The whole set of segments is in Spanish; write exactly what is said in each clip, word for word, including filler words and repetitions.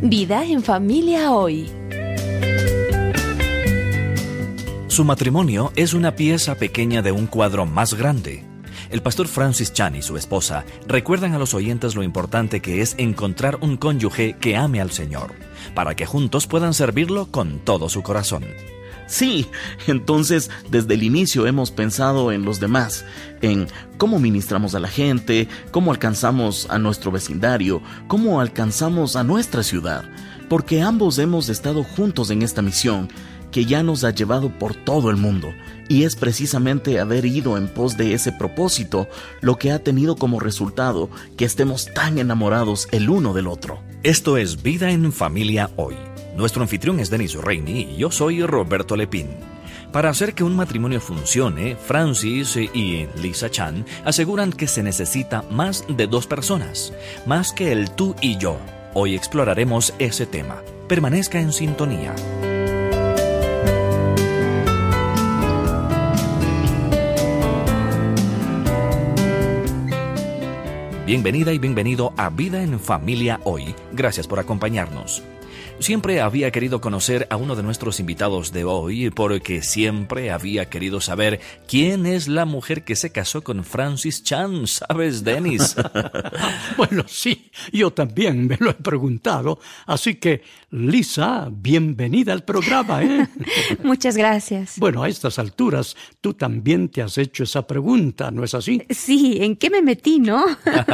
Vida en familia hoy. Su matrimonio es una pieza pequeña de un cuadro más grande. El pastor Francis Chan y su esposa recuerdan a los oyentes lo importante que es encontrar un cónyuge que ame al Señor, para que juntos puedan servirlo con todo su corazón. Sí, entonces desde el inicio hemos pensado en los demás, en cómo ministramos a la gente, cómo alcanzamos a nuestro vecindario, cómo alcanzamos a nuestra ciudad, porque ambos hemos estado juntos en esta misión que ya nos ha llevado por todo el mundo, y es precisamente haber ido en pos de ese propósito lo que ha tenido como resultado que estemos tan enamorados el uno del otro. Esto es Vida en Familia Hoy. Nuestro anfitrión es Denis Reini y yo soy Roberto Lepín. Para hacer que un matrimonio funcione, Francis y Lisa Chan aseguran que se necesita más de dos personas, más que el tú y yo. Hoy exploraremos ese tema. Permanezca en sintonía. Bienvenida y bienvenido a Vida en Familia Hoy. Gracias por acompañarnos. Siempre había querido conocer a uno de nuestros invitados de hoy porque siempre había querido saber quién es la mujer que se casó con Francis Chan. ¿Sabes, Denis? Bueno, sí, yo también me lo he preguntado. Así que, Lisa, bienvenida al programa, ¿eh? Muchas gracias. Bueno, a estas alturas, tú también te has hecho esa pregunta, ¿no es así? Sí, ¿en qué me metí, no?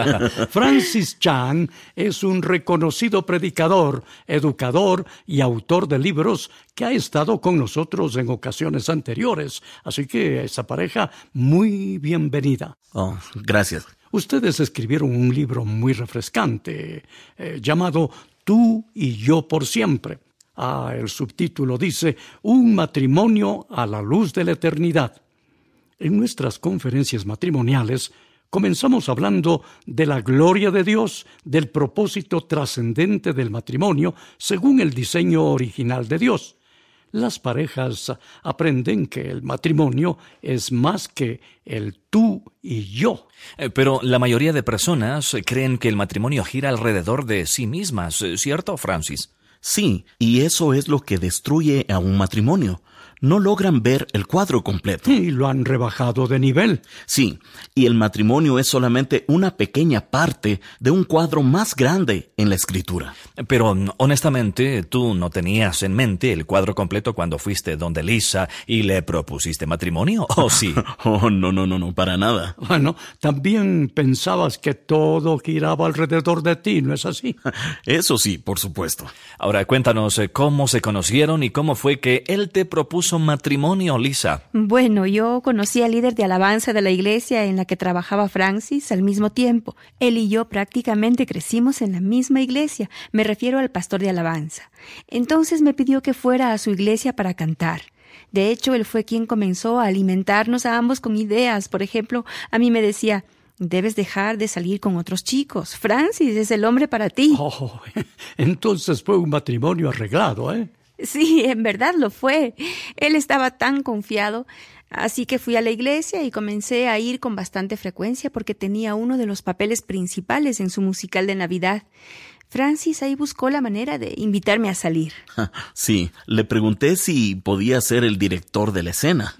Francis Chan es un reconocido predicador, educador y autor de libros que ha estado con nosotros en ocasiones anteriores. Así que esa pareja, muy bienvenida. Oh, gracias. Ustedes escribieron un libro muy refrescante, eh, llamado Tú y yo por siempre. Ah, el subtítulo dice, Un matrimonio a la luz de la eternidad. En nuestras conferencias matrimoniales, comenzamos hablando de la gloria de Dios, del propósito trascendente del matrimonio según el diseño original de Dios. Las parejas aprenden que el matrimonio es más que el tú y yo. Pero la mayoría de personas creen que el matrimonio gira alrededor de sí mismas, ¿cierto, Francis? Sí, y eso es lo que destruye a un matrimonio. No logran ver el cuadro completo. Y lo han rebajado de nivel. Sí, y el matrimonio es solamente una pequeña parte de un cuadro más grande en la Escritura. Pero, honestamente, ¿tú no tenías en mente el cuadro completo cuando fuiste donde Lisa y le propusiste matrimonio, o sí? Oh, no, no, no, no, para nada. Bueno, también pensabas que todo giraba alrededor de ti, ¿no es así? Eso sí, por supuesto. Ahora, cuéntanos cómo se conocieron y cómo fue que él te propuso matrimonio, Lisa. Bueno, yo conocí al líder de alabanza de la iglesia en la que trabajaba Francis al mismo tiempo. Él y yo prácticamente crecimos en la misma iglesia. Me refiero al pastor de alabanza. Entonces me pidió que fuera a su iglesia para cantar. De hecho, él fue quien comenzó a alimentarnos a ambos con ideas. Por ejemplo, a mí me decía, debes dejar de salir con otros chicos. Francis es el hombre para ti. Oh, entonces fue un matrimonio arreglado, ¿eh? Sí, en verdad lo fue. Él estaba tan confiado, así que fui a la iglesia y comencé a ir con bastante frecuencia porque tenía uno de los papeles principales en su musical de Navidad. Francis ahí buscó la manera de invitarme a salir. Sí, le pregunté si podía ser el director de la escena.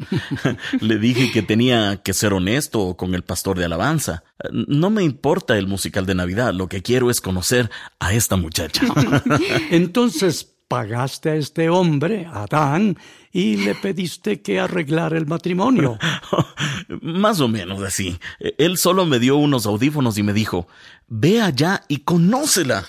Le dije que tenía que ser honesto con el pastor de alabanza. No me importa el musical de Navidad, lo que quiero es conocer a esta muchacha. Entonces, pagaste a este hombre, Adán, y le pediste que arreglara el matrimonio. Más o menos así. Él solo me dio unos audífonos y me dijo, ve allá y conócela.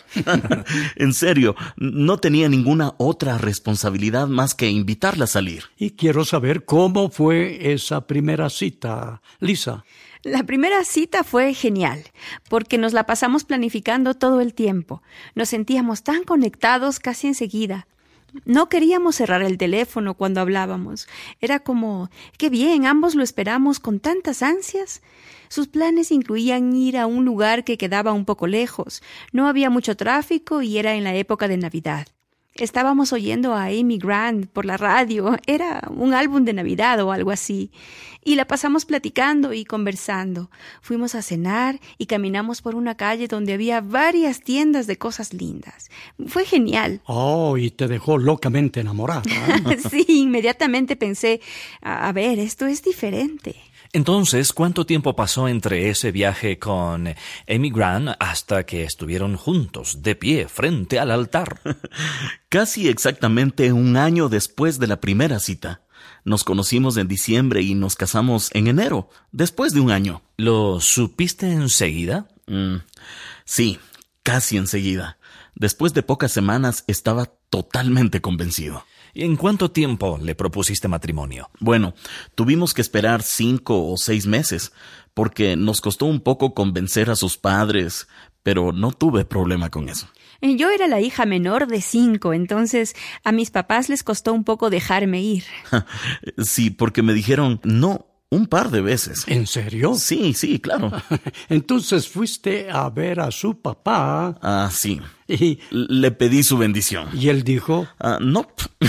En serio, no tenía ninguna otra responsabilidad más que invitarla a salir. Y quiero saber cómo fue esa primera cita, Lisa. La primera cita fue genial, porque nos la pasamos planificando todo el tiempo. Nos sentíamos tan conectados casi enseguida. No queríamos cerrar el teléfono cuando hablábamos. Era como, qué bien, ambos lo esperamos con tantas ansias. Sus planes incluían ir a un lugar que quedaba un poco lejos. No había mucho tráfico y era en la época de Navidad. Estábamos oyendo a Amy Grant por la radio. Era un álbum de Navidad o algo así. Y la pasamos platicando y conversando. Fuimos a cenar y caminamos por una calle donde había varias tiendas de cosas lindas. Fue genial. Oh, y te dejó locamente enamorada. Sí, inmediatamente pensé, a, a ver, esto es diferente. Entonces, ¿cuánto tiempo pasó entre ese viaje con Amy Grant hasta que estuvieron juntos, de pie, frente al altar? Casi exactamente un año después de la primera cita. Nos conocimos en diciembre y nos casamos en enero, después de un año. ¿Lo supiste enseguida? Mm, sí, casi enseguida. Después de pocas semanas estaba totalmente convencido. ¿Y en cuánto tiempo le propusiste matrimonio? Bueno, tuvimos que esperar cinco o seis meses, porque nos costó un poco convencer a sus padres, pero no tuve problema con eso. Yo era la hija menor de cinco, entonces a mis papás les costó un poco dejarme ir. Sí, porque me dijeron no un par de veces. ¿En serio? Sí, sí, claro. Entonces fuiste a ver a su papá. Ah, sí. Y, Le pedí su bendición. y él dijo, Ah, no.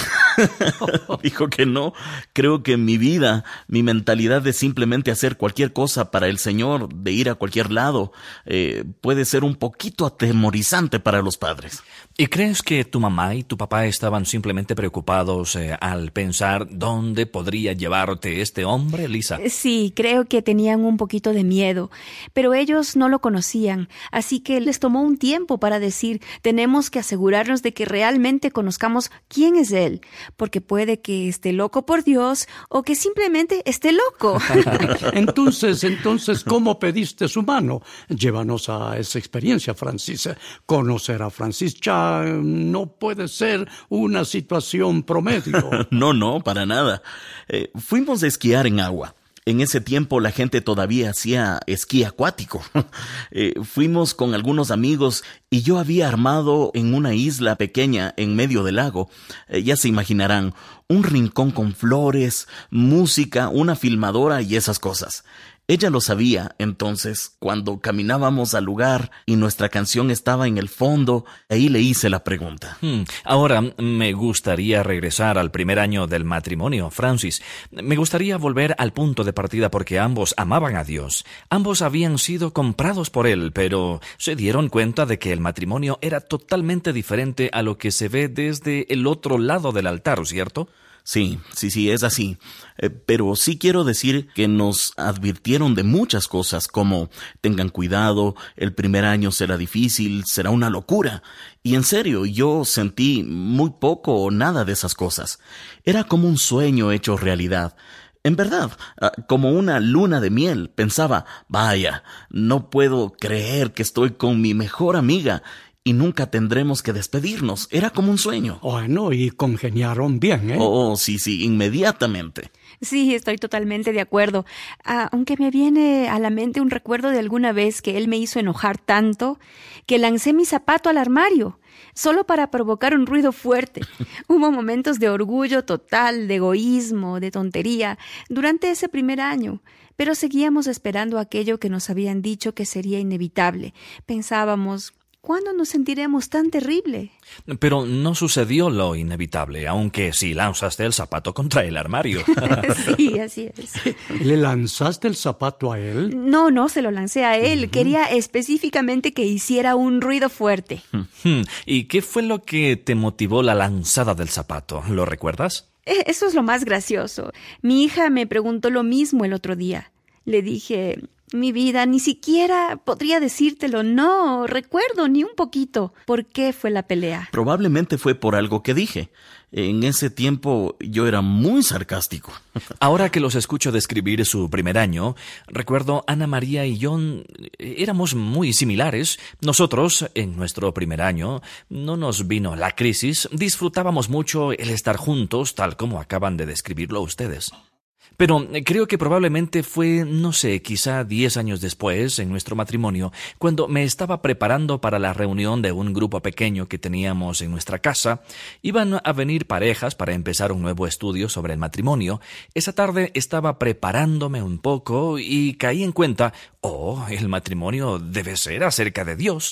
Dijo que no. Creo que mi vida, mi mentalidad de simplemente hacer cualquier cosa para el Señor, de ir a cualquier lado, eh, puede ser un poquito atemorizante para los padres. ¿Y crees que tu mamá y tu papá estaban simplemente preocupados eh, al pensar dónde podría llevarte este hombre, Lisa? Sí, creo que tenían un poquito de miedo, pero ellos no lo conocían, así que les tomó un tiempo para decir, tenemos que asegurarnos de que realmente conozcamos quién es él, porque puede que esté loco por Dios o que simplemente esté loco. entonces, entonces, ¿cómo pediste su mano? Llévanos a esa experiencia, Francis. Conocer a Francis Cha no puede ser una situación promedio. No, no, para nada. Eh, fuimos a esquiar en agua. En ese tiempo la gente todavía hacía esquí acuático. eh, fuimos con algunos amigos y yo había armado en una isla pequeña en medio del lago. Eh, ya se imaginarán, un rincón con flores, música, una filmadora y esas cosas. Ella lo sabía, entonces, cuando caminábamos al lugar y nuestra canción estaba en el fondo, ahí le hice la pregunta. Hmm, Ahora me gustaría regresar al primer año del matrimonio, Francis. Me gustaría volver al punto de partida porque ambos amaban a Dios. Ambos habían sido comprados por Él, pero se dieron cuenta de que el matrimonio era totalmente diferente a lo que se ve desde el otro lado del altar, ¿cierto? Sí, sí, sí, es así. Eh, pero sí quiero decir que nos advirtieron de muchas cosas como tengan cuidado, el primer año será difícil, será una locura. Y en serio, yo sentí muy poco o nada de esas cosas. Era como un sueño hecho realidad. En verdad, como una luna de miel, pensaba, vaya, no puedo creer que estoy con mi mejor amiga y nunca tendremos que despedirnos. Era como un sueño. Bueno, y congeniaron bien, ¿eh? Oh, sí, sí, inmediatamente. Sí, estoy totalmente de acuerdo. Ah, aunque me viene a la mente un recuerdo de alguna vez que él me hizo enojar tanto que lancé mi zapato al armario, solo para provocar un ruido fuerte. Hubo momentos de orgullo total, de egoísmo, de tontería, durante ese primer año, pero seguíamos esperando aquello que nos habían dicho que sería inevitable. Pensábamos, ¿cuándo nos sentiremos tan terrible? Pero no sucedió lo inevitable, aunque sí lanzaste el zapato contra el armario. Sí, así es. ¿Le lanzaste el zapato a él? No, no, se lo lancé a él. Quería específicamente que hiciera un ruido fuerte. Hmm, ¿Y qué fue lo que te motivó la lanzada del zapato? ¿Lo recuerdas? Eh, Eso es lo más gracioso. Mi hija me preguntó lo mismo el otro día. Le dije, mi vida, ni siquiera podría decírtelo. No, recuerdo ni un poquito. ¿Por qué fue la pelea? Probablemente fue por algo que dije. En ese tiempo yo era muy sarcástico. Ahora que los escucho describir su primer año, recuerdo Ana María y yo éramos muy similares. Nosotros, en nuestro primer año, no nos vino la crisis. Disfrutábamos mucho el estar juntos, tal como acaban de describirlo ustedes. Pero creo que probablemente fue, no sé, quizá diez años después, en nuestro matrimonio, cuando me estaba preparando para la reunión de un grupo pequeño que teníamos en nuestra casa. Iban a venir parejas para empezar un nuevo estudio sobre el matrimonio. Esa tarde estaba preparándome un poco y caí en cuenta, oh, el matrimonio debe ser acerca de Dios.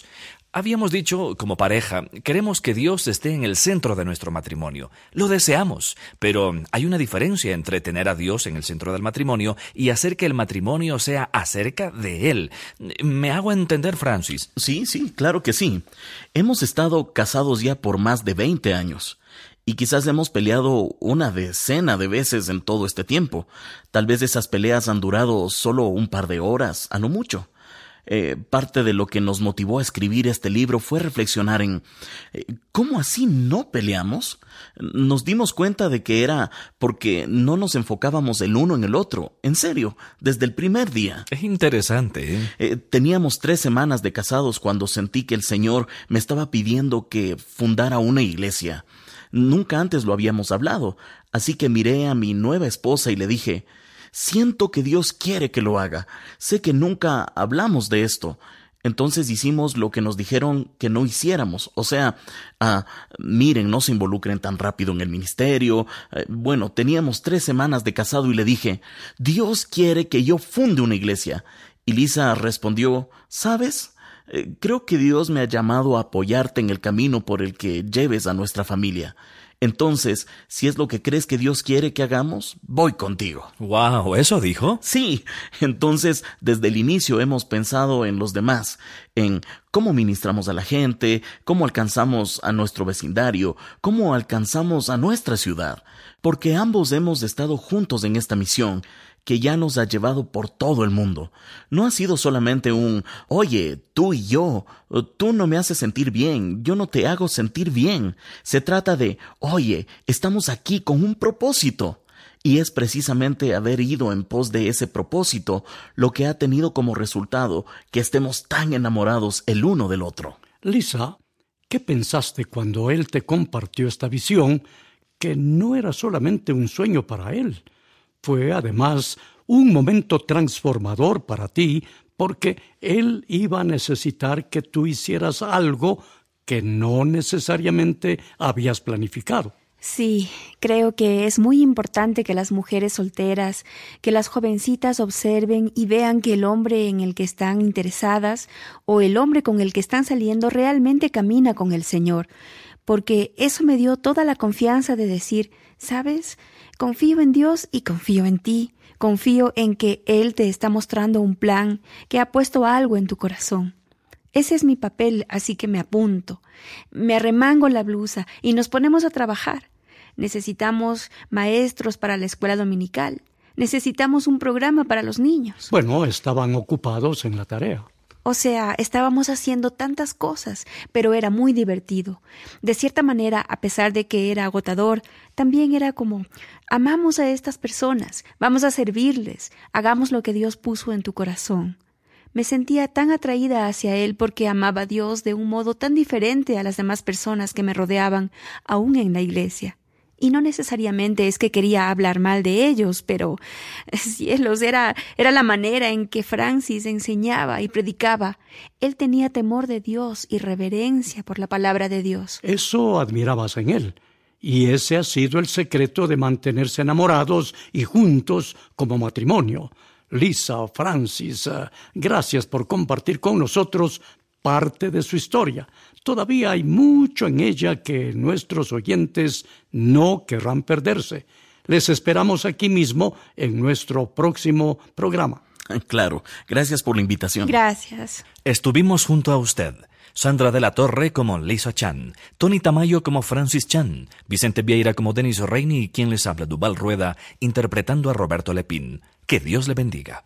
Habíamos dicho, como pareja, queremos que Dios esté en el centro de nuestro matrimonio. Lo deseamos, pero hay una diferencia entre tener a Dios en el centro del matrimonio y hacer que el matrimonio sea acerca de Él. ¿Me hago entender, Francis? Sí, sí, claro que sí. Hemos estado casados ya por más de veinte años. Y quizás hemos peleado una decena de veces en todo este tiempo. Tal vez esas peleas han durado solo un par de horas, a no mucho. Eh, parte de lo que nos motivó a escribir este libro fue reflexionar en eh, ¿cómo así no peleamos? Nos dimos cuenta de que era porque no nos enfocábamos el uno en el otro. En serio, desde el primer día. Es interesante, ¿eh? Eh, teníamos tres semanas de casados cuando sentí que el Señor me estaba pidiendo que fundara una iglesia. Nunca antes lo habíamos hablado, así que miré a mi nueva esposa y le dije: siento que Dios quiere que lo haga. Sé que nunca hablamos de esto. Entonces hicimos lo que nos dijeron que no hiciéramos. O sea, ah, miren, no se involucren tan rápido en el ministerio. Eh, bueno, teníamos tres semanas de casado y le dije: Dios quiere que yo funde una iglesia. Y Lisa respondió: ¿sabes? Eh, creo que Dios me ha llamado a apoyarte en el camino por el que lleves a nuestra familia. Entonces, si es lo que crees que Dios quiere que hagamos, voy contigo. Wow, ¿eso dijo? Sí, entonces desde el inicio hemos pensado en los demás, en cómo ministramos a la gente, cómo alcanzamos a nuestro vecindario, cómo alcanzamos a nuestra ciudad, porque ambos hemos estado juntos en esta misión que ya nos ha llevado por todo el mundo. No ha sido solamente un, oye, tú y yo, tú no me haces sentir bien, yo no te hago sentir bien. Se trata de, oye, estamos aquí con un propósito. Y es precisamente haber ido en pos de ese propósito lo que ha tenido como resultado que estemos tan enamorados el uno del otro. Lisa, ¿qué pensaste cuando él te compartió esta visión que no era solamente un sueño para él? Fue, además, un momento transformador para ti, porque él iba a necesitar que tú hicieras algo que no necesariamente habías planificado. Sí, creo que es muy importante que las mujeres solteras, que las jovencitas observen y vean que el hombre en el que están interesadas o el hombre con el que están saliendo realmente camina con el Señor, porque eso me dio toda la confianza de decir, ¿sabes? Confío en Dios y confío en ti. Confío en que Él te está mostrando un plan, que ha puesto algo en tu corazón. Ese es mi papel, así que me apunto. Me arremango la blusa y nos ponemos a trabajar. Necesitamos maestros para la escuela dominical. Necesitamos un programa para los niños. Bueno, estaban ocupados en la tarea. O sea, estábamos haciendo tantas cosas, pero era muy divertido. De cierta manera, a pesar de que era agotador, también era como, amamos a estas personas, vamos a servirles, hagamos lo que Dios puso en tu corazón. Me sentía tan atraída hacia Él porque amaba a Dios de un modo tan diferente a las demás personas que me rodeaban, aún en la iglesia. Y no necesariamente es que quería hablar mal de ellos, pero, cielos, era, era la manera en que Francis enseñaba y predicaba. Él tenía temor de Dios y reverencia por la palabra de Dios. Eso admirabas en él, y ese ha sido el secreto de mantenerse enamorados y juntos como matrimonio. Lisa, Francis, uh, gracias por compartir con nosotros parte de su historia. Todavía hay mucho en ella que nuestros oyentes no querrán perderse. Les esperamos aquí mismo en nuestro próximo programa. Claro, gracias por la invitación. Gracias. Estuvimos junto a usted. Sandra de la Torre como Lisa Chan, Tony Tamayo como Francis Chan, Vicente Vieira como Denis Reini y quien les habla, Duval Rueda, interpretando a Roberto Lepín. Que Dios le bendiga.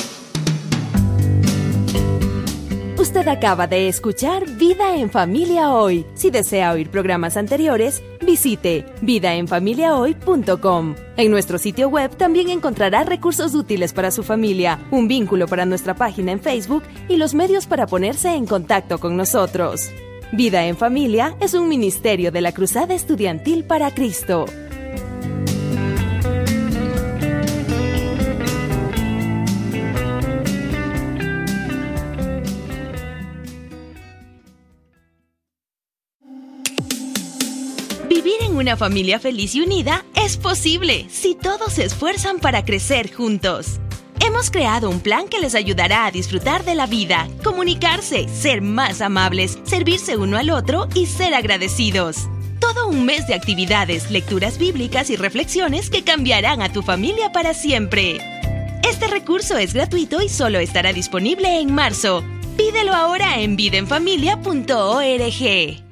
Usted acaba de escuchar Vida en Familia Hoy. Si desea oír programas anteriores, visite vida en familia hoy punto com. En nuestro sitio web también encontrará recursos útiles para su familia, un vínculo para nuestra página en Facebook y los medios para ponerse en contacto con nosotros. Vida en Familia es un ministerio de la Cruzada Estudiantil para Cristo. Vivir en una familia feliz y unida es posible si todos se esfuerzan para crecer juntos. Hemos creado un plan que les ayudará a disfrutar de la vida, comunicarse, ser más amables, servirse uno al otro y ser agradecidos. Todo un mes de actividades, lecturas bíblicas y reflexiones que cambiarán a tu familia para siempre. Este recurso es gratuito y solo estará disponible en marzo. Pídelo ahora en vida en familia punto org.